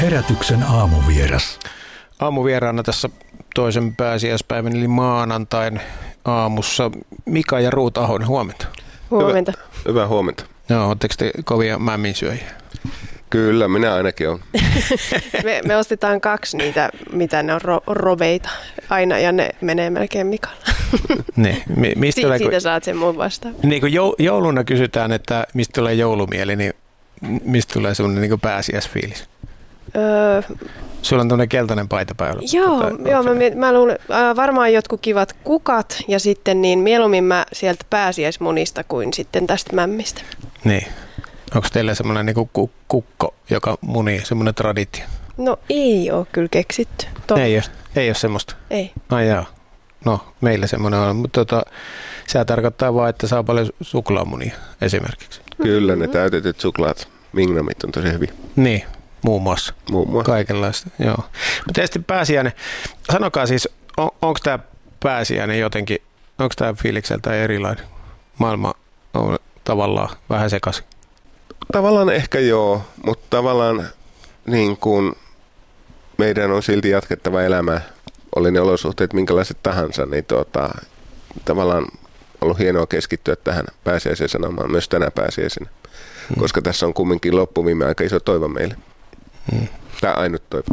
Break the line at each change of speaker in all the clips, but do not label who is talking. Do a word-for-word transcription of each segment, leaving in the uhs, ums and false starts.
Herätyksen aamuvieras.
Aamuvieraana tässä toisen pääsiäispäivän eli maanantain aamussa Mika ja Ruut Ahonen, huomenta.
Huomenta.
Hyvä, hyvää huomenta.
No, ootteko te kovia mämminsyöjiä?
Kyllä, minä ainakin olen.
me, me ostetaan kaksi niitä, mitä ne on ro, roveita aina, ja ne menee melkein Mikalle.
Niin, mi, mistä
si-
tulee,
siitä
kun,
saat sen muun vastaan.
niin kun jouluna kysytään, että mistä tulee joulumieli, niin mistä tulee sellainen niin kuin pääsiäisfiilis?
Öö,
Sulla on tuollainen keltainen paita päällä.
joo,
Tota,
joo mä, mä luulen, äh, varmaan jotkut kivat kukat, ja sitten niin mieluummin mä sieltä pääsiäismunista kuin sitten tästä mämmistä.
Niin. Onko teillä semmoinen niin kuin kukko, joka munii, semmoinen traditio?
No ei ole kyllä keksitty. Totta.
Ei ole, ei ole semmoista?
Ei.
Ai jaa. No, meillä semmoinen on, mutta tota, sehän tarkoittaa vaan, että saa paljon suklaamunia esimerkiksi.
Kyllä, ne täytetyt suklaat, mingnamit on tosi hyviä.
Niin, muun muassa.
Muun muassa.
Kaikenlaista, joo. Mutta tietysti pääsiäinen, sanokaa siis, on, onko tämä pääsiäinen jotenkin, onko tämä fiilikseltä erilainen? Maailma on tavallaan vähän sekaisin.
Tavallaan ehkä joo, mutta tavallaan niin kuin meidän on silti jatkettava elämää, oli ne olosuhteet minkälaiset tahansa, niin tuota, tavallaan ollut hienoa keskittyä tähän pääsiäiseen sanomaan myös tänä pääsiäisenä, hmm. koska tässä on kumminkin loppuviime aika iso toivo meille. Hmm. Tämä ainut toivo.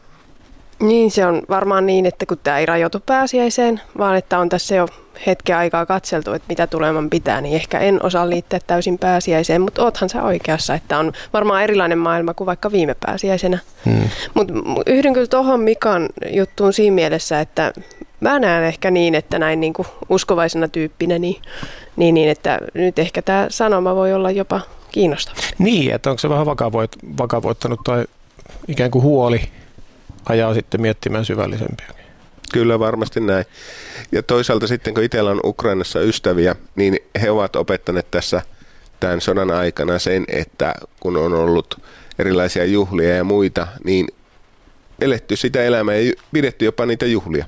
Niin, se on varmaan niin, että kun tämä ei rajoitu pääsiäiseen, vaan että on tässä jo hetken aikaa katseltu, että mitä tuleman pitää, niin ehkä en osaa liittää täysin pääsiäiseen, mutta oothan sä oikeassa, että on varmaan erilainen maailma kuin vaikka viime pääsiäisenä. Hmm. Mutta yhdyn kyllä tuohon Mikan juttuun siinä mielessä, että mä näen ehkä niin, että näin niin kuin uskovaisena tyyppinä, niin, niin, niin että nyt ehkä tämä sanoma voi olla jopa kiinnostava.
Niin, että onko se vähän vakavoit, vakavoittanut tai ikään kuin huoli ajaa sitten miettimään syvällisempiä?
Kyllä varmasti näin. Ja toisaalta sitten kun itsellä on Ukrainassa ystäviä, niin he ovat opettaneet tässä tämän sodan aikana sen, että kun on ollut erilaisia juhlia ja muita, niin eletty sitä elämää ja pidetty jopa niitä juhlia.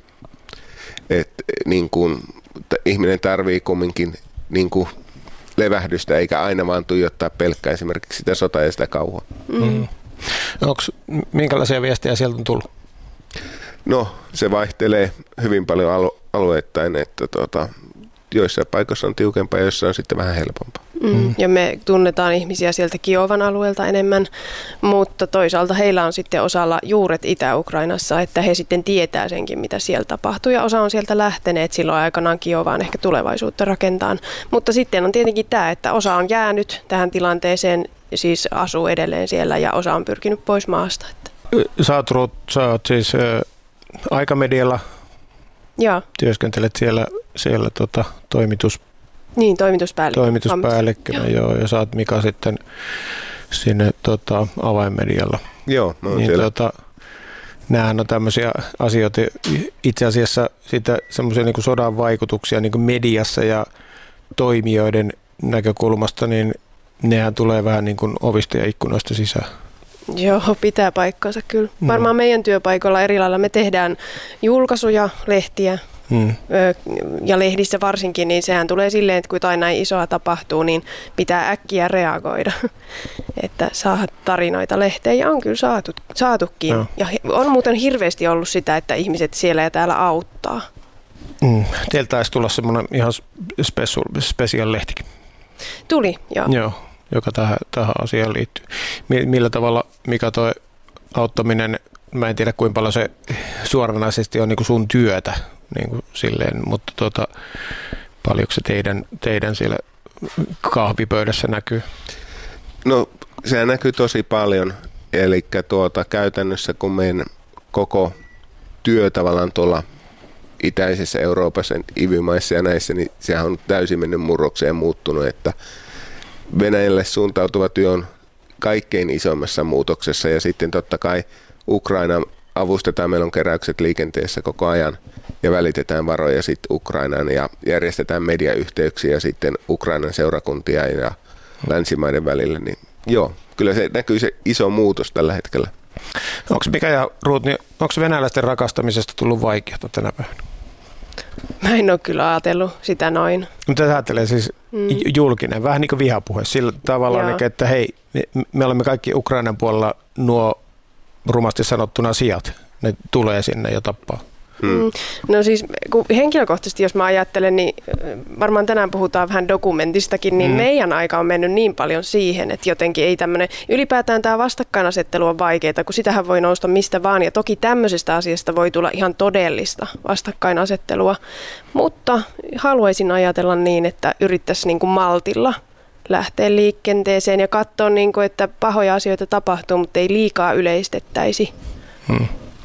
Että niin kuin ihminen tarvii kumminkin niin kuin levähdystä eikä aina vaan tuijottaa pelkkää esimerkiksi sitä sotaa ja sitä kauhua.
Mm. Onko minkälaisia viestejä sieltä on tullut?
No, se vaihtelee hyvin paljon alu- alueittain, että tuota, joissain paikoissa on tiukempaa ja joissain on sitten vähän helpompaa.
Mm. Ja me tunnetaan ihmisiä sieltä Kiovan alueelta enemmän, mutta toisaalta heillä on sitten osalla juuret Itä-Ukrainassa, että he sitten tietää senkin, mitä siellä tapahtuu. Ja osa on sieltä lähteneet silloin aikanaan Kiovaan ehkä tulevaisuutta rakentaan. Mutta sitten on tietenkin tämä, että osa on jäänyt tähän tilanteeseen, siis asuu edelleen siellä ja osa on pyrkinyt pois maasta.
Sä oot, Ruut, sä oot siis ä, Aikamedialla,
Joo.
Työskentelet siellä, siellä tota, toimitus,
niin, toimituspäällikkönä.
toimituspäällikkönä, joo, ja sä oot Mika sitten sinne tota, Avainmedialla.
Joo, mä oon
niin,
siellä.
Tota, nämähän on tämmöisiä asioita, itse asiassa sitä semmoisia niin kuin sodan vaikutuksia niin kuin mediassa ja toimijoiden näkökulmasta, niin nehän tulee vähän niin kuin ovista ja ikkunoista sisään.
Joo, pitää paikkansa kyllä. Varmaan meidän työpaikoilla eri lailla me tehdään julkaisuja, lehtiä mm. ja lehdissä varsinkin, niin sehän tulee silleen, että kun jotain näin isoa tapahtuu, niin pitää äkkiä reagoida, että saa tarinoita lehteen ja on kyllä saatu, saatukin. No. Ja on muuten hirveästi ollut sitä, että ihmiset siellä ja täällä auttaa.
Mm. Teiltä taisi tulla semmoinen ihan special, special lehtikin.
Tuli, joo.
Joo. Joka tähän, tähän asiaan liittyy. Millä tavalla, Mika, toi auttaminen, mä en tiedä kuinka paljon se suoranaisesti on niin kuin sun työtä, niin kuin silleen, mutta tuota, paljonko se teidän, teidän siellä kahvipöydässä näkyy?
No se näkyy tosi paljon, eli tuota, käytännössä kun meidän koko työ tavallaan tuolla itäisessä Euroopassa, I V Y-maissa ja näissä, niin sehän on täysin mennyt murrokseen ja muuttunut, että Venäjälle suuntautuva työ on kaikkein isommassa muutoksessa ja sitten totta kai Ukraina avustetaan, meillä on keräykset liikenteessä koko ajan ja välitetään varoja sitten Ukrainaan ja järjestetään mediayhteyksiä sitten Ukrainan seurakuntia ja länsimaiden välillä, niin joo, kyllä se näkyy se iso muutos tällä hetkellä.
Onko Mika ja Ruut, niin onko venäläisten rakastamisesta tullut vaikeaa tänä päivänä?
Mä en ole kyllä ajatellut sitä noin.
Mutta sä ajattelee siis mm. julkinen, vähän niin kuin vihapuhe, sillä tavalla, niin, että hei, me, me olemme kaikki Ukrainan puolella nuo rumasti sanottuna sijat. Ne tulee sinne ja tappaa.
Hmm. No siis kun henkilökohtaisesti, jos mä ajattelen, niin varmaan tänään puhutaan vähän dokumentistakin, niin hmm. meidän aika on mennyt niin paljon siihen, että jotenkin ei tämmöinen, ylipäätään tämä vastakkainasettelu on vaikeaa, kun sitähän voi nousta mistä vaan, ja toki tämmöisestä asiasta voi tulla ihan todellista vastakkainasettelua, mutta haluaisin ajatella niin, että yrittäisi niin kuin maltilla lähteä liikenteeseen ja katsoa, niin kuin, että pahoja asioita tapahtuu, mutta ei liikaa yleistettäisi.
Hmm.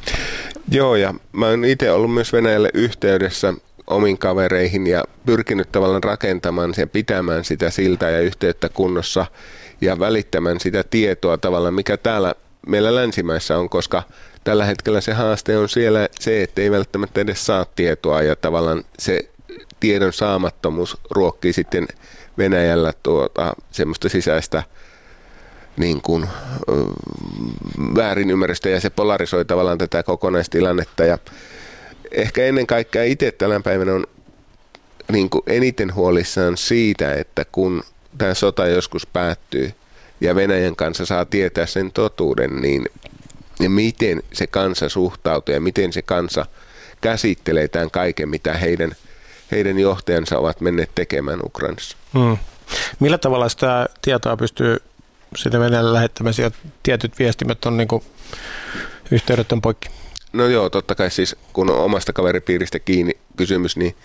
Joo, ja mä oon itse ollut myös Venäjälle yhteydessä omiin kavereihin ja pyrkinyt tavallaan rakentamaan ja pitämään sitä siltaa ja yhteyttä kunnossa ja välittämään sitä tietoa tavallaan, mikä täällä meillä länsimaissa on, koska tällä hetkellä se haaste on siellä se, että ei välttämättä edes saa tietoa ja tavallaan se tiedon saamattomuus ruokkii sitten Venäjällä tuota, semmoista sisäistä niin kuin, väärinymmärrystä ja se polarisoi tavallaan tätä kokonaistilannetta ja ehkä ennen kaikkea itse tänä päivänä on niin kuin eniten huolissaan siitä, että kun tämä sota joskus päättyy ja Venäjän kanssa saa tietää sen totuuden, niin ja miten se kansa suhtautuu ja miten se kansa käsittelee tämän kaiken, mitä heidän, heidän johtajansa ovat menneet tekemään Ukrainassa.
Hmm. Millä tavalla sitä tietoa pystyy sinne Venäjälle lähettämään, sieltä tietyt viestimet on niin kuin yhteydet on poikki?
No joo, totta kai siis kun on omasta kaveripiiristä kiinni kysymys, niin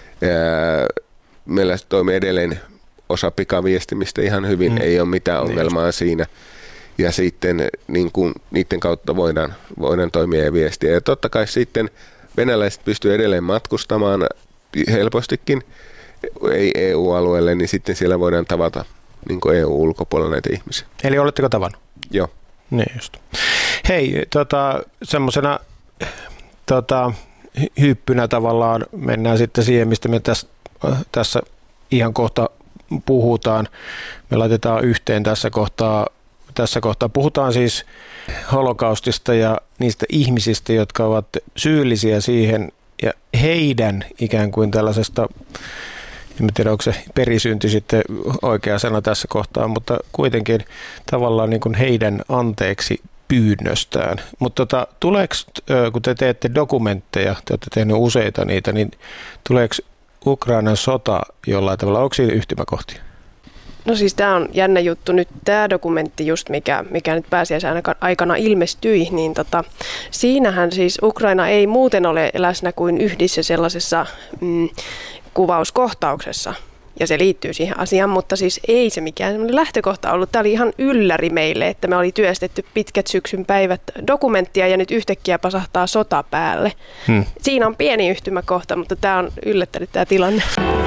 ää, meillä toimii edelleen osa pikaviestimistä ihan hyvin, mm. ei ole mitään ongelmaa niin siinä. Ja sitten niin kuin, niiden kautta voidaan, voidaan toimia ja viestiä. Ja totta kai sitten venäläiset pystyy edelleen matkustamaan helpostikin, ei E U-alueelle, niin sitten siellä voidaan tavata niin kuin E U-ulkopuolella näitä ihmisiä.
Eli oletteko tavannut?
Joo.
Niin just. Hei, tota, semmoisena tota, hyppynä tavallaan mennään sitten siihen, mistä me tässä, tässä ihan kohta puhutaan. Me laitetaan yhteen tässä kohtaa. Tässä kohtaa puhutaan siis holokaustista ja niistä ihmisistä, jotka ovat syyllisiä siihen ja heidän ikään kuin tällaisesta, en tiedä onko se perisynti sitten oikea sana tässä kohtaa, mutta kuitenkin tavallaan niin kuin heidän anteeksi pyynnöstään. Mutta tota, tuleeko, kun te teette dokumentteja, te olette tehneet useita niitä, niin tuleeko Ukrainan sota jollain tavalla, onko siinä yhtymäkohtia?
No siis tämä on jännä juttu. Nyt tämä dokumentti just, mikä, mikä nyt pääsiäisen aikana ilmestyi, niin tota, siinähän siis Ukraina ei muuten ole läsnä kuin yhdessä sellaisessa mm, kuvauskohtauksessa. Ja se liittyy siihen asiaan, mutta siis ei se mikään semmoinen lähtökohta ollut. Tämä oli ihan ylläri meille, että me oli työstetty pitkät syksyn päivät dokumenttia ja nyt yhtäkkiä pasahtaa sota päälle. Hmm. Siinä on pieni yhtymäkohta, mutta tämä on yllättänyt tämä tilanne.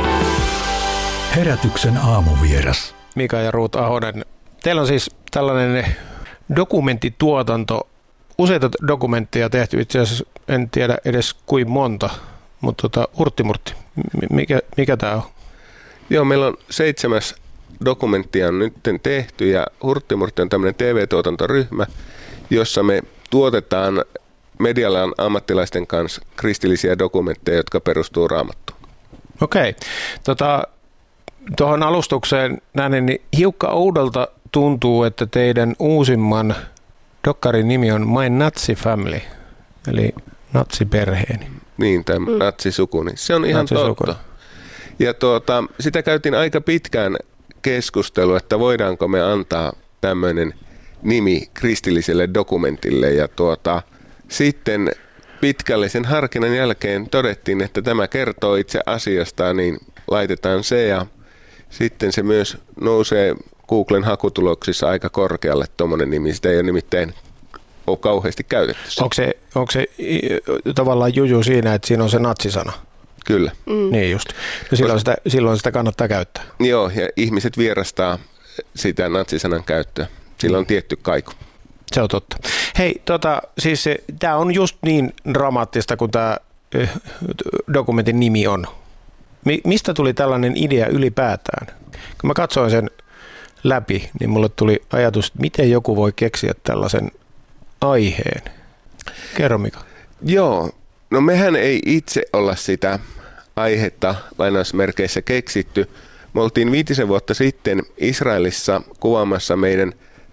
Herätyksen aamuvieras.
Mika ja Ruut Ahonen, teillä on siis tällainen dokumenttituotanto, useita dokumentteja tehty, itse asiassa en tiedä edes kuin monta, mutta tota, Hurttimurtti, mikä, mikä tämä on?
Joo, meillä on seitsemäs dokumenttia on nyt tehty ja Hurttimurtti on tämmöinen T V-tuotantoryhmä, jossa me tuotetaan medialan ammattilaisten kanssa kristillisiä dokumentteja, jotka perustuu Raamattuun.
Okei, tota... Tuohon alustukseen näin, niin hiukka oudolta tuntuu, että teidän uusimman dokkarin nimi on My Nazi Family, eli natsiperheeni.
Niin, tämä mm. natsisuku, niin se on ihan natsisuku. Totta. Ja tuota, sitä käytiin aika pitkään keskustelua, että voidaanko me antaa tämmöinen nimi kristilliselle dokumentille. Ja tuota, sitten pitkällisen harkinnan jälkeen todettiin, että tämä kertoo itse asiasta, niin laitetaan se ja sitten se myös nousee Googlen hakutuloksissa aika korkealle tuommoinen nimi. Sitä ei ole nimittäin ole kauheasti käytetty.
Onko se, onko se tavallaan juju siinä, että siinä on se natsisana?
Kyllä.
Mm. Niin just. Ja silloin, sitä, silloin sitä kannattaa käyttää.
Joo, ja ihmiset vierastaa sitä natsisanan käyttöä. Sillä on tietty kaiku.
Se on totta. Hei, tota, siis tämä on just niin dramaattista kuin tämä dokumentin nimi on. Mistä tuli tällainen idea ylipäätään? Kun mä katsoin sen läpi, niin mulle tuli ajatus, että miten joku voi keksiä tällaisen aiheen. Kerro, Mika.
Joo, no mehän ei itse olla sitä aihetta lainausmerkeissä keksitty. Me oltiin viitisen vuotta sitten Israelissa kuvaamassa meidän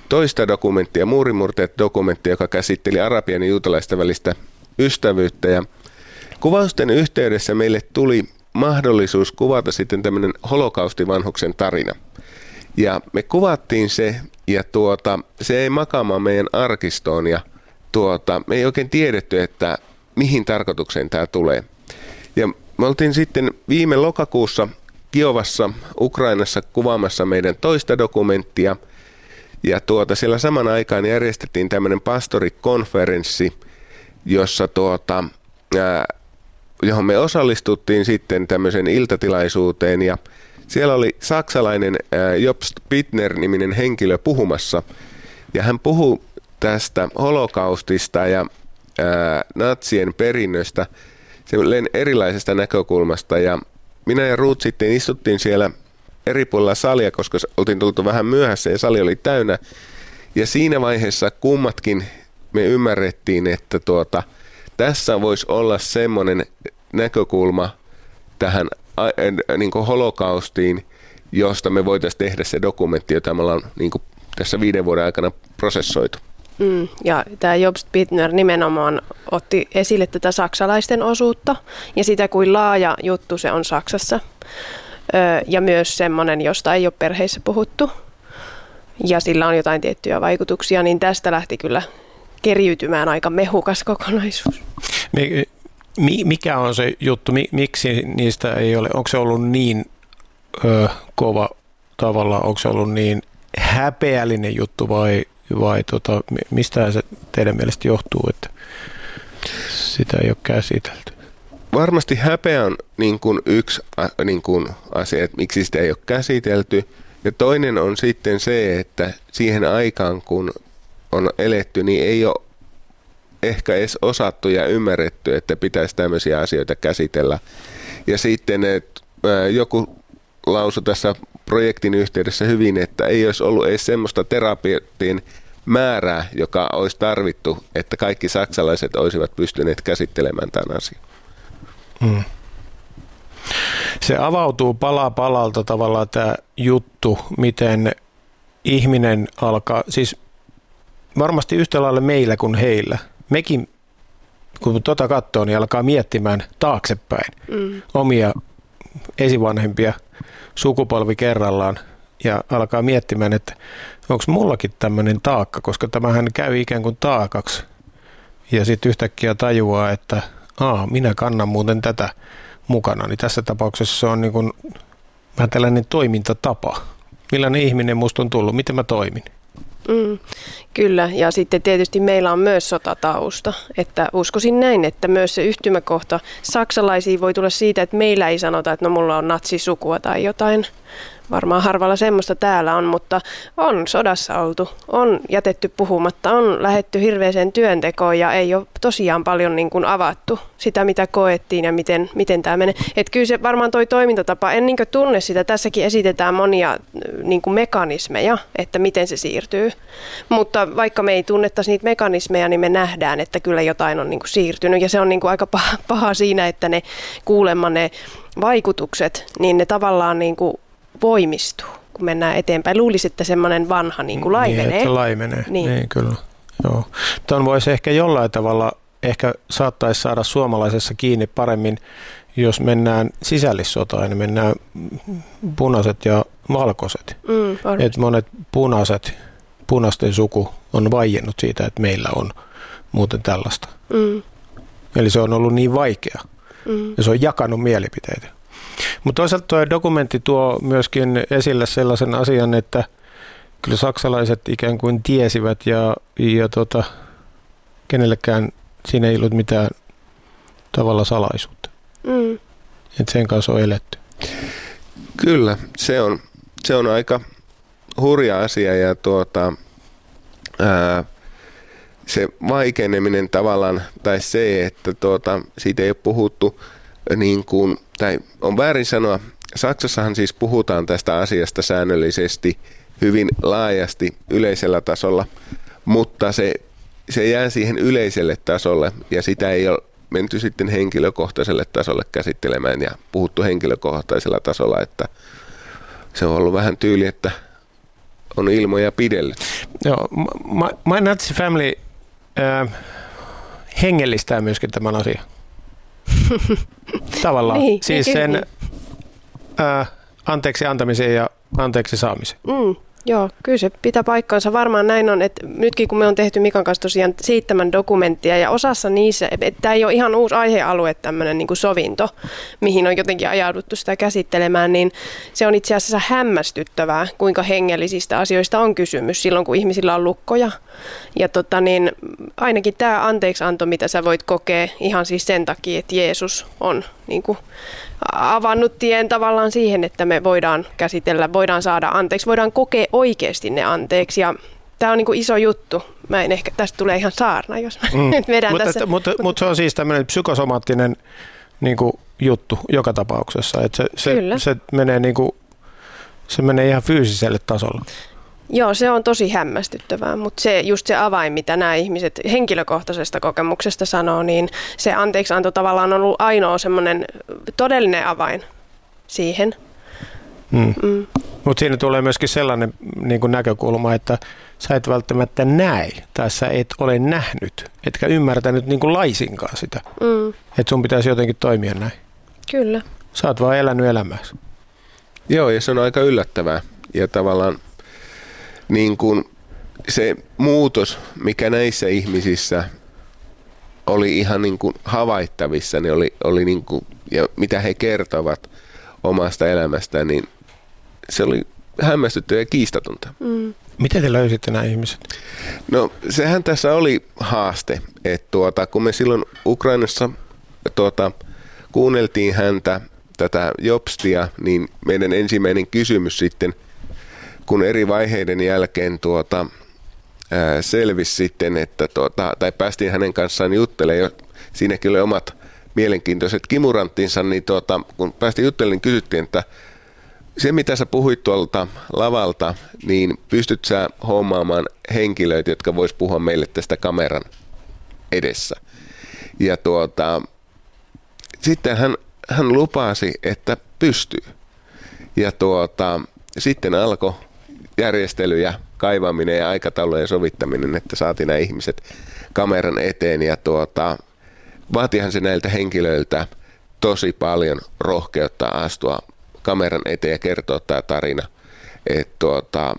toista dokumenttia, Muurinmurteet-dokumenttia, joka käsitteli arabian ja juutalaisten välistä ystävyyttä. Ja kuvausten yhteydessä meille tuli mahdollisuus kuvata sitten tämmöinen holokaustivanhuksen tarina. Ja me kuvattiin se, ja tuota, se ei makaamaan meidän arkistoon, ja tuota, me ei oikein tiedetty, että mihin tarkoitukseen tämä tulee. Ja me oltiin sitten viime lokakuussa Kiovassa, Ukrainassa kuvaamassa meidän toista dokumenttia, ja tuota, siellä saman aikaan järjestettiin tämmöinen pastorikonferenssi, jossa tuota, ää, johon me osallistuttiin sitten tämmöiseen iltatilaisuuteen, ja siellä oli saksalainen ää, Jobst Bittner-niminen henkilö puhumassa, ja hän puhui tästä holokaustista ja ää, natsien perinnöstä erilaisesta näkökulmasta, ja minä ja Ruut sitten istuttiin siellä eri puolilla salia, koska oltiin tultu vähän myöhässä ja sali oli täynnä, ja siinä vaiheessa kummatkin me ymmärrettiin, että tuota, tässä voisi olla semmoinen näkökulma tähän niin kuin holokaustiin, josta me voitaisiin tehdä se dokumentti, jota me ollaan niin kuin tässä viiden vuoden aikana prosessoitu.
Mm, ja tämä Jobst Bittner nimenomaan otti esille tätä saksalaisten osuutta ja sitä, kuin laaja juttu se on Saksassa. Öö, ja myös semmoinen, josta ei ole perheissä puhuttu ja sillä on jotain tiettyjä vaikutuksia, niin tästä lähti kyllä keriytymään aika mehukas kokonaisuus.
Mikä on se juttu? Miksi niistä ei ole? Onko se ollut niin ö, kova tavalla? Onko se ollut niin häpeällinen juttu vai, vai tota, mistä se teidän mielestä johtuu, että sitä ei ole käsitelty?
Varmasti häpeä on niin kuin yksi niin kuin asia, että miksi sitä ei ole käsitelty. Ja toinen on sitten se, että siihen aikaan kun on eletty, niin ei ole ehkä edes osattu ja ymmärretty, että pitäisi tämmöisiä asioita käsitellä. Ja sitten että joku lausui tässä projektin yhteydessä hyvin, että ei olisi ollut edes semmoista terapeutin määrää, joka olisi tarvittu, että kaikki saksalaiset olisivat pystyneet käsittelemään tämän asian.
Hmm. Se avautuu pala palalta tavallaan tämä juttu, miten ihminen alkaa, siis varmasti yhtä lailla meillä kuin heillä. Mekin, kun tuota katsoo, niin alkaa miettimään taaksepäin mm. omia esivanhempia sukupolvi kerrallaan ja alkaa miettimään, että onko mullakin tämmöinen taakka, koska tämähän käy ikään kuin taakaksi ja sitten yhtäkkiä tajuaa, että Aa, minä kannan muuten tätä mukana, niin tässä tapauksessa se on niin kuin vähän tällainen toimintatapa. Millainen ihminen musta on tullut, miten mä toimin?
Mm, kyllä, ja sitten tietysti meillä on myös sotatausta, että uskoisin näin, että myös se yhtymäkohta saksalaisiin voi tulla siitä, että meillä ei sanota, että no mulla on natsisukua tai jotain. Varmaan harvalla semmoista täällä on, mutta on sodassa oltu, on jätetty puhumatta, on lähdetty hirveäseen työntekoon ja ei ole tosiaan paljon niin kuin avattu sitä, mitä koettiin ja miten, miten tämä menee. Että kyllä se varmaan toi toimintatapa, en niin kuin tunne sitä, tässäkin esitetään monia niin kuin mekanismeja, että miten se siirtyy. Mutta vaikka me ei tunnettaisi niitä mekanismeja, niin me nähdään, että kyllä jotain on niin kuin siirtynyt ja se on niin kuin aika paha, paha siinä, että ne kuulemma ne vaikutukset, niin ne tavallaan niin kuin voimistuu, kun mennään eteenpäin. Luulisi, että semmoinen vanha niin kuin laimenee.
Niin, että laimenee. Niin, niin kyllä. Joo. Tuon voisi ehkä jollain tavalla, ehkä saattaisi saada suomalaisessa kiinni paremmin, jos mennään sisällissotaan, niin mennään punaiset ja valkoiset. Mm, että monet punaiset, punaisten suku on vaiennut siitä, että meillä on muuten tällaista. Mm. Eli se on ollut niin vaikea. Mm. Ja se on jakanut mielipiteitä. Mutta toisaalta tuo dokumentti tuo myöskin esille sellaisen asian, että kyllä saksalaiset ikään kuin tiesivät ja, ja tota, kenellekään siinä ei ollut mitään tavalla salaisuutta. Mm. Että sen kanssa on eletty.
Kyllä, se on, se on aika hurja asia ja tuota, ää, se vaikeneminen tavallaan, tai se, että tuota, siitä ei ole puhuttu niin kuin, tai on väärin sanoa, Saksassahan siis puhutaan tästä asiasta säännöllisesti hyvin laajasti yleisellä tasolla, mutta se, se jää siihen yleiselle tasolle ja sitä ei ole menty sitten henkilökohtaiselle tasolle käsittelemään ja puhuttu henkilökohtaisella tasolla, että se on ollut vähän tyyli, että on ilmoja pidellyt.
Joo, My, My Nazi Family äh, hengellistää myöskin tämän asian. Tavallaan.
Niin,
siis
niin,
sen
niin.
Äh, anteeksi antamisen ja anteeksi saamisen.
Mm, joo, kyllä se pitää paikkansa. Varmaan näin on, että nytkin kun me on tehty Mikan kanssa tosiaan seitsemän dokumenttia ja osassa niissä, että tämä ei ole ihan uusi aihealue, tämmöinen niin kuin sovinto, mihin on jotenkin ajauduttu sitä käsittelemään, niin se on itse asiassa hämmästyttävää, kuinka hengellisistä asioista on kysymys silloin, kun ihmisillä on lukkoja. Ja tota niin, ainakin tämä anteeksianto, mitä sä voit kokea ihan siis sen takia, että Jeesus on niin kuin avannut tien tavallaan siihen, että me voidaan käsitellä, voidaan saada anteeksi, voidaan kokea oikeasti ne anteeksi. Ja tämä on niin kuin iso juttu. Mä en ehkä, tästä tulee ihan saarna, jos mä mm. nyt vedän
mutta,
tässä.
Mutta, mutta, mutta se on siis tämmöinen psykosomaattinen niin kuin juttu joka tapauksessa. Että se, se, se, menee niin kuin, se menee ihan fyysiselle tasolle.
Joo, se on tosi hämmästyttävää, mutta se just se avain, mitä nämä ihmiset henkilökohtaisesta kokemuksesta sanoo, niin se anteeksianto tavallaan on ollut ainoa semmoinen todellinen avain siihen.
Mm. Mm. Mutta siinä tulee myöskin sellainen niin kuin näkökulma, että sä et välttämättä näe tai sä et ole nähnyt, etkä ymmärtänyt niin kuin laisinkaan sitä, mm. että sun pitäisi jotenkin toimia näin.
Kyllä.
Sä oot vaan elänyt elämääsi.
Joo, ja se on aika yllättävää ja tavallaan niin kuin se muutos, mikä näissä ihmisissä oli ihan niin kuin havaittavissa, niin oli, oli niin kuin, ja mitä he kertovat omasta elämästään, niin se oli hämmästyttävää ja kiistatonta.
Mm.
Miten te löysitte nämä ihmiset?
No sehän tässä oli haaste, että tuota, kun me silloin Ukrainassa tuota, kuunneltiin häntä, tätä Jobstia, niin meidän ensimmäinen kysymys sitten, kun eri vaiheiden jälkeen tuota, ää, selvisi sitten, että tuota, tai päästiin hänen kanssaan juttelemaan, siinäkin oli omat mielenkiintoiset kimuranttinsa, niin tuota, kun päästiin juttelemaan, niin kysyttiin, että se mitä sä puhuit tuolta lavalta, niin pystyt sä hommaamaan henkilöitä, jotka vois puhua meille tästä kameran edessä. Ja tuota, sitten hän, hän lupasi, että pystyy. Ja tuota, sitten alkoi järjestely ja kaivaminen ja aikataulujen sovittaminen, että saatiin nämä ihmiset kameran eteen. Ja tuota, vaatihan se näiltä henkilöiltä tosi paljon rohkeutta astua kameran eteen ja kertoa tämä tarina. Et tuota...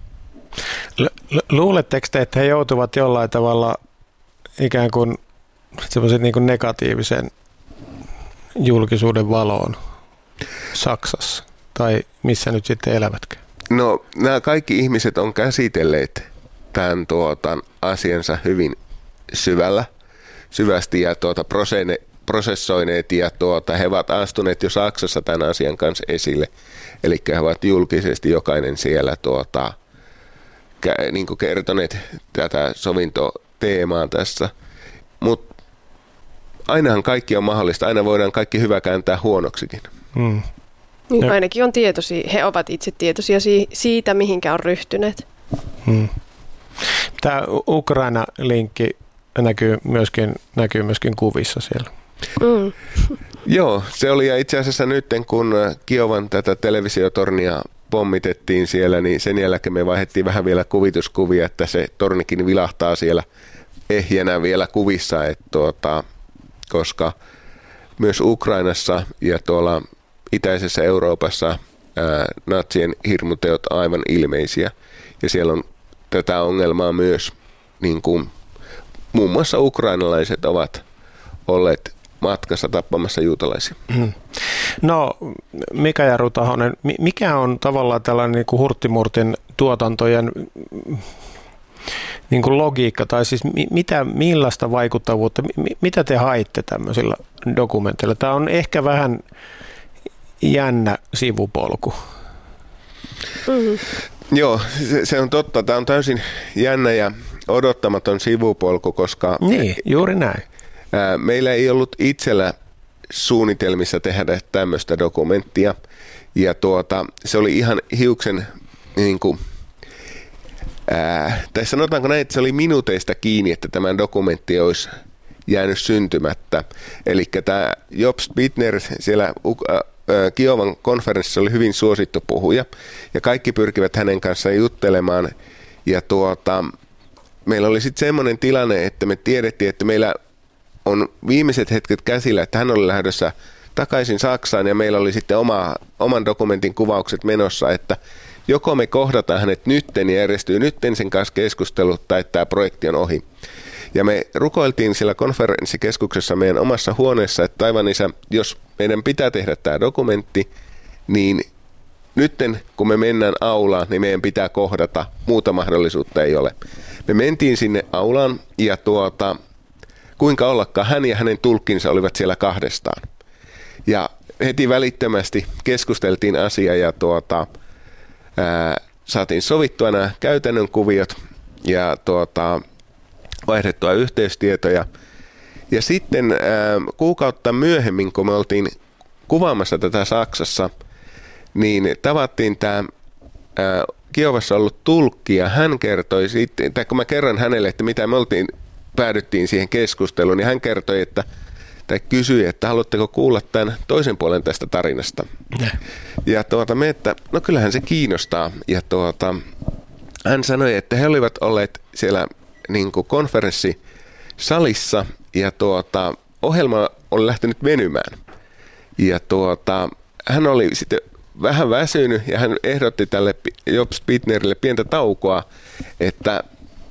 Luuletteko te, että he joutuvat jollain tavalla ikään kuin semmoisen niin kuin negatiivisen julkisuuden valoon Saksassa tai missä nyt sitten elävätkään?
No nämä kaikki ihmiset on käsitelleet tämän tuota, asiansa hyvin syvällä, syvästi ja tuota, prosene, prosessoineet ja tuota, he ovat astuneet jo Saksassa tämän asian kanssa esille. Eli he ovat julkisesti jokainen siellä tuota, kä- niin kuin kertoneet tätä sovintoteemaa tässä. Mutta ainahan kaikki on mahdollista, aina voidaan kaikki hyvä kääntää huonoksikin.
Mm.
Niin, ainakin on tietoisia, he ovat itse tietoisia siitä, mihinkä on ryhtyneet.
Hmm. Tämä Ukraina-linkki näkyy myöskin, näkyy myöskin kuvissa siellä.
Mm.
Joo, se oli ja itse asiassa nyt kun Kiovan tätä televisiotornia pommitettiin siellä, niin sen jälkeen me vaihdettiin vähän vielä kuvituskuvia, että se tornikin vilahtaa siellä ehjänä vielä kuvissa, että tuota, koska myös Ukrainassa ja tuolla itäisessä Euroopassa ää, natsien hirmuteot aivan ilmeisiä. Ja siellä on tätä ongelmaa myös, niin kuin muun muassa ukrainalaiset ovat olleet matkassa tappamassa juutalaisia.
No Mika ja Ruta Ahonen, mikä on tavallaan tällainen niin kuin hurttimurtin tuotantojen niin kuin logiikka, tai siis mitä, millaista vaikuttavuutta, mitä te haitte tämmöisillä dokumenteilla? Tämä on ehkä vähän jännä sivupolku.
Mm-hmm.
Joo, se, se on totta. Tämä on täysin jännä ja odottamaton sivupolku, koska
niin, juuri näin.
Ää, meillä ei ollut itsellä suunnitelmissa tehdä tämmöistä dokumenttia. Ja tuota, se oli ihan hiuksen, niin kuin, ää, tai sanotaanko näin, että se oli minuuteista kiinni, että tämä dokumentti olisi jäänyt syntymättä. Eli tämä Jobst Bittner siellä Kiovan konferenssissa oli hyvin suosittu puhuja ja kaikki pyrkivät hänen kanssaan juttelemaan. Ja tuota, meillä oli sitten semmoinen tilanne, että me tiedettiin, että meillä on viimeiset hetket käsillä, että hän oli lähdössä takaisin Saksaan ja meillä oli sitten oma, oman dokumentin kuvaukset menossa, että joko me kohdataan hänet nytten ja järjestyy nytten sen kanssa keskustelut tai tämä projekti on ohi. Ja me rukoiltiin siellä konferenssikeskuksessa meidän omassa huoneessa, että taivaan isä, jos meidän pitää tehdä tämä dokumentti, niin nytten kun me mennään aulaan, niin meidän pitää kohdata, muuta mahdollisuutta ei ole. Me mentiin sinne aulaan ja tuota, kuinka ollakaan hän ja hänen tulkkinsa olivat siellä kahdestaan. Ja heti välittömästi keskusteltiin asia ja tuota, ää, saatiin sovittua nämä käytännön kuviot ja tuota, vaihdettua yhteystietoja. Ja sitten ää, kuukautta myöhemmin, kun me oltiin kuvaamassa tätä Saksassa, niin tavattiin tämä ää, Kiovassa ollut tulkki ja hän kertoi sitten, tai kun mä kerran hänelle, että mitä me oltiin, päädyttiin siihen keskusteluun, niin hän kertoi, että tai kysyi, että haluatteko kuulla tämän toisen puolen tästä tarinasta. Ja, ja tuota, me, että no kyllähän se kiinnostaa. Ja tuota, hän sanoi, että he olivat olleet siellä niin kuin konferenssisalissa ja tuota, ohjelma oli lähtenyt venymään. Ja tuota, hän oli sitten vähän väsynyt ja hän ehdotti tälle Job Spitnerille pientä taukoa, että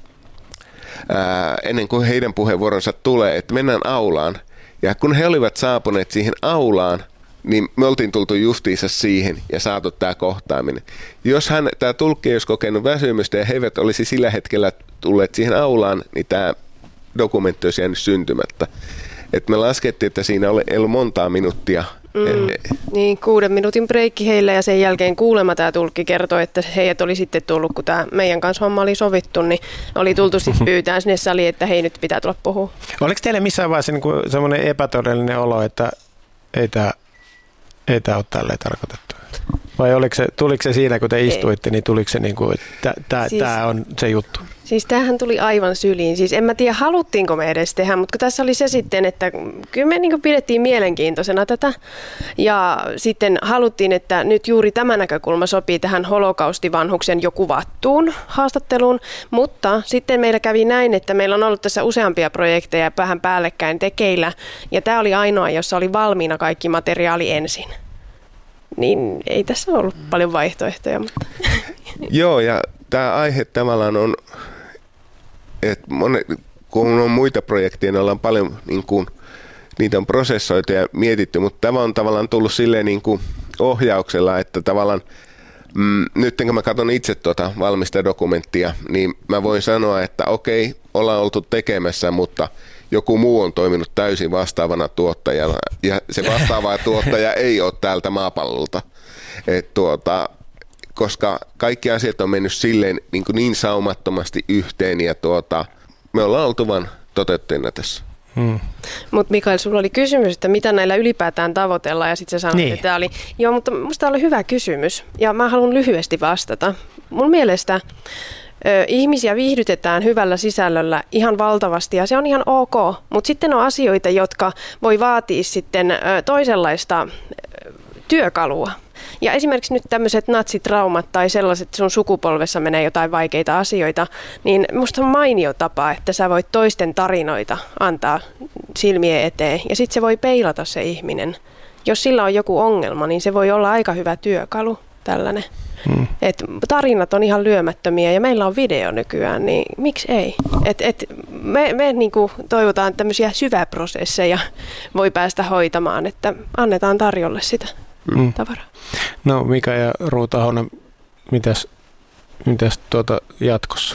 ää, ennen kuin heidän puheenvuoronsa tulee, että mennään aulaan. Ja kun he olivat saapuneet siihen aulaan, niin me oltiin tultu justiinsa siihen ja saatu tämä kohtaaminen. Jos hän, tämä tulkki ei olisi kokenut väsymystä ja he eivät olisi sillä hetkellä tulleet siihen aulaan, niin tämä dokumentti olisi jäänyt syntymättä. Et me laskettiin, että siinä ei ollut montaa minuuttia.
Mm, niin, kuuden minuutin breikki heille ja sen jälkeen kuulemma tämä tulkki kertoi, että heidät oli sitten tullut, kun tämä meidän kanssa homma oli sovittu, niin oli tultu sitten pyytää sinne saliin, että hei, nyt pitää tulla puhua.
Oliko teille missään vaiheessa niin semmoinen epätodellinen olo, että ei tämä ei tämä ole tälleen tarkoitettu? Vai oliko se, tuliko se siinä, kun te istuitte, niin tuliko se niin kuin, että tämä siis, on se juttu?
Siis tämähän tuli aivan syliin. Siis en mä tiedä, haluttiinko me edes tehdä, mutta tässä oli se sitten, että kyllä me niin kuin pidettiin mielenkiintoisena tätä. Ja sitten haluttiin, että nyt juuri tämä näkökulma sopii tähän holokaustivanhuksen jo kuvattuun haastatteluun. Mutta sitten meillä kävi näin, että meillä on ollut tässä useampia projekteja vähän päällekkäin tekeillä. Ja tämä oli ainoa, jossa oli valmiina kaikki materiaali ensin. Niin ei tässä ollut paljon vaihtoehtoja. Mutta.
Joo, ja tämä aihe tavallaan on, että monet, kun on muita projekteja, niin ollaan paljon, niin kuin, niitä on prosessoitu ja mietitty, mutta tämä on tavallaan tullut silleen niin kuin ohjauksella, että tavallaan mm, nyt kun mä katson itse tuota valmista dokumenttia, niin mä voin sanoa, että okei, ollaan oltu tekemässä, mutta joku muu on toiminut täysin vastaavana tuottajana, ja se vastaava tuottaja ei ole täältä maapallolta. Et tuota, koska kaikki asiat on mennyt silleen niin, kuin niin saumattomasti yhteen, ja tuota, me ollaan oltu vaan toteuttajina tässä.
Hmm. Mutta Mikael, sulla oli kysymys, että mitä näillä ylipäätään tavoitellaan, ja sitten sä sanoit, niin. että tämä oli, joo, mutta musta tämä oli hyvä kysymys, ja mä haluan lyhyesti vastata. Mun mielestä Ö, ihmisiä viihdytetään hyvällä sisällöllä ihan valtavasti ja se on ihan ok, mutta sitten on asioita, jotka voi vaatia sitten ö, toisenlaista ö, työkalua. Ja esimerkiksi nyt tämmöiset natsitraumat tai sellaiset, että sun sukupolvessa menee jotain vaikeita asioita, niin musta on mainio tapa, että sä voit toisten tarinoita antaa silmien eteen ja sitten se voi peilata se ihminen. Jos sillä on joku ongelma, niin se voi olla aika hyvä työkalu tällainen. Hmm. Et tarinat on ihan lyömättömiä ja meillä on video nykyään, niin miksi ei? Et, et me me niinku toivotaan, että tämmöisiä syväprosesseja voi päästä hoitamaan, että annetaan tarjolle sitä hmm. tavaraa.
No Mika ja Ruuta Ahonen, mitäs, mitäs tuota jatkossa?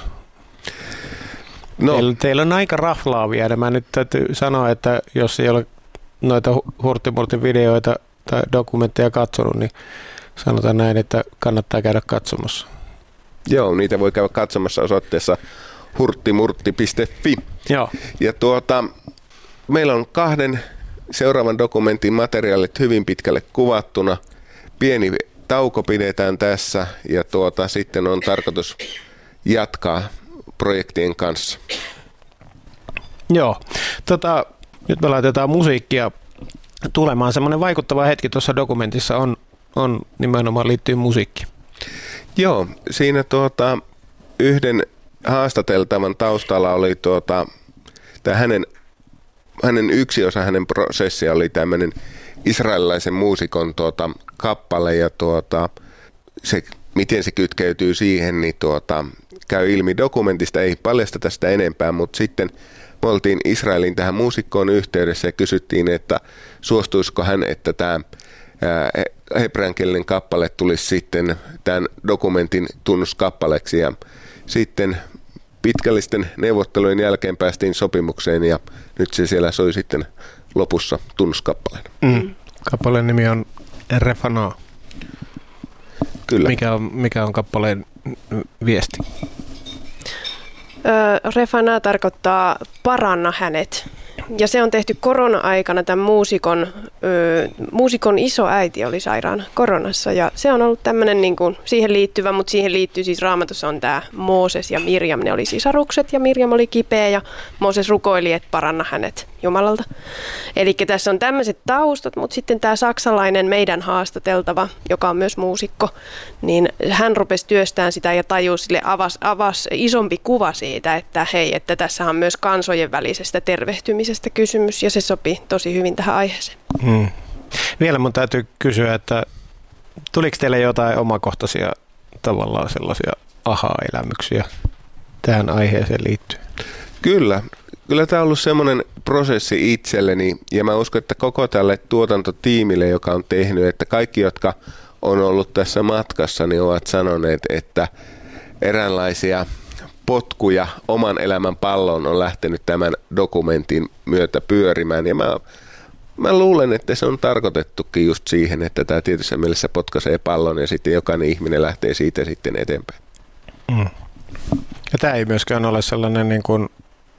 No. Teillä, teillä on aika raflaa viedä. Mä nyt täytyy sanoa, että jos ei ole noita Hurtti-Murtin videoita tai dokumentteja katsonut, niin sanotaan näin, että kannattaa käydä katsomassa.
Joo, niitä voi käydä katsomassa osoitteessa hurttimurtti piste fi.
Joo.
Ja tuota, meillä on kahden seuraavan dokumentin materiaalit hyvin pitkälle kuvattuna. Pieni tauko pidetään tässä ja tuota, sitten on tarkoitus jatkaa projektien kanssa.
Joo. Tota, nyt me laitetaan musiikkia tulemaan. Semmoinen vaikuttava hetki tuossa dokumentissa on, on nimenomaan liittyy musiikkiin.
Joo, siinä tuota, yhden haastateltavan taustalla oli tuota, hänen, hänen yksi osa hänen prosessia oli tämmöinen israelilaisen muusikon tuota, kappale ja tuota, se, miten se kytkeytyy siihen, niin tuota, käy ilmi dokumentista, ei paljasta tästä enempää, mutta sitten me oltiin Israelin tähän muusikkoon yhteydessä ja kysyttiin, että suostuisiko hän, että tämä hebreankielinen kappale tulisi sitten tämän dokumentin tunnuskappaleeksi ja sitten pitkällisten neuvottelujen jälkeen päästiin sopimukseen ja nyt se siellä soi sitten lopussa tunnuskappaleena.
Mm. Kappaleen nimi on Refanaa.
Kyllä.
Mikä on, mikä on kappaleen viesti?
Öö, Refanaa tarkoittaa paranna hänet. Ja se on tehty korona-aikana. Tämän muusikon, öö, muusikon isoäiti oli sairaana koronassa ja se on ollut tämmöinen niin kuin siihen liittyvä, mutta siihen liittyy siis Raamatussa on tämä Mooses ja Mirjam. Ne oli sisarukset ja Mirjam oli kipeä ja Mooses rukoili, että paranna hänet Jumalalta. Eli tässä on tämmöiset taustat, mutta sitten tämä saksalainen meidän haastateltava, joka on myös muusikko, niin hän rupesi työstämään sitä ja tajusi sille avasi, avasi isompi kuva siitä, että hei, että tässä on myös kansojen välisestä tervehtymisestä kysymys ja se sopii tosi hyvin tähän aiheeseen.
Hmm. Vielä mun täytyy kysyä, että tuliko teille jotain omakohtaisia tavallaan sellaisia aha-elämyksiä tähän aiheeseen liittyen?
Kyllä. Kyllä tämä on ollut semmoinen prosessi itselleni ja mä uskon, että koko tälle tuotantotiimille, joka on tehnyt, että kaikki, jotka on ollut tässä matkassa, niin ovat sanoneet, että eräänlaisia potkuja oman elämän palloon on lähtenyt tämän dokumentin myötä pyörimään ja mä, mä luulen, että se on tarkoitettukin just siihen, että tämä tietyssä mielessä potkaisee pallon ja sitten jokainen ihminen lähtee siitä sitten eteenpäin.
Mm. Ja tämä ei myöskään ole sellainen niin kuin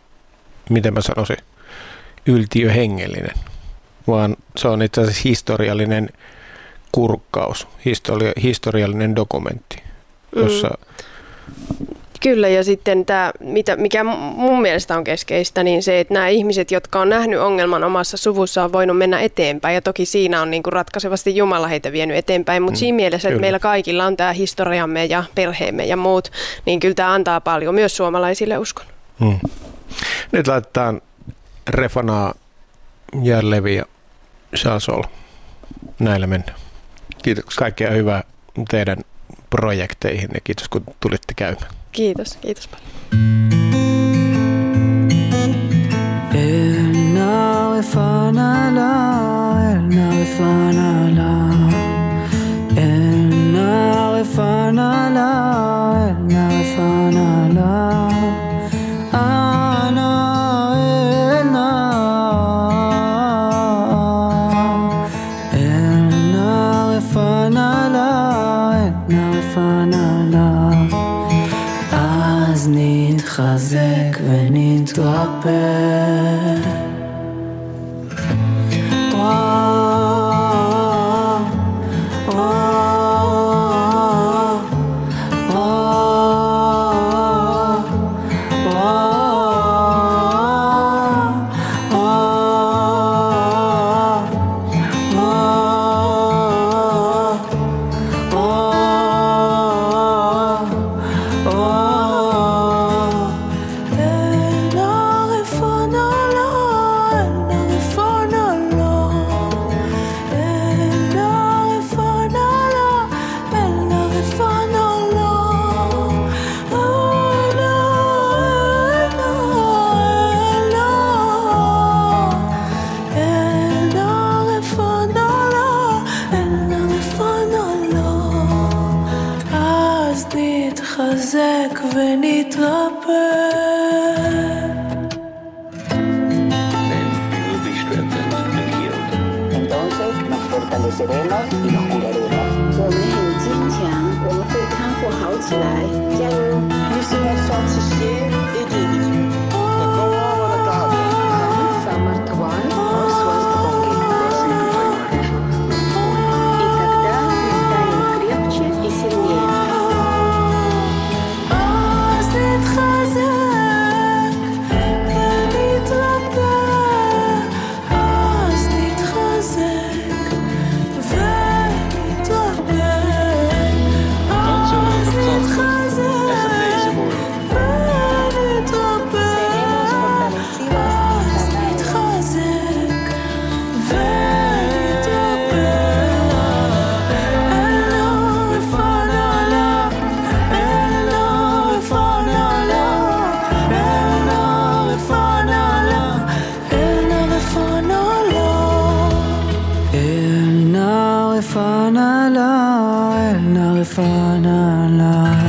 miten mä sanoisin, yltiöhengellinen, vaan se on itse asiassa historiallinen kurkkaus, histori- historiallinen dokumentti, jossa...
Mm. Kyllä, ja sitten tämä, mikä mun mielestä on keskeistä, niin se, että nämä ihmiset, jotka on nähnyt ongelman omassa suvussa, on voinut mennä eteenpäin, ja toki siinä on niin kuin ratkaisevasti Jumala heitä vienyt eteenpäin, mutta mm. siinä mielessä, että kyllä. meillä kaikilla on tämä historiamme ja perheemme ja muut, niin kyllä tämä antaa paljon myös suomalaisille uskon.
Mm. Nyt laitetaan Refanaa, Järlevi ja Shasol. Näillä mennään.
Kiitoksia.
Kaikkea hyvää teidän projekteihin ja kiitos kun tulitte käymään.
Kiitos, kiitos paljon.
נתחזק ונתרפא נתחזק ונתרפא.
Entonces nos fortaleceremos y nos curaremos. 我们很坚强，我们会康复好起来，加油！ Nous serons fortifiés et guéris. Замертвай, Христос помогает. И тогда мы станем крепче и сильнее.
נתחזק ונתרפא, אז נתחזק n'arrive pas, na, na.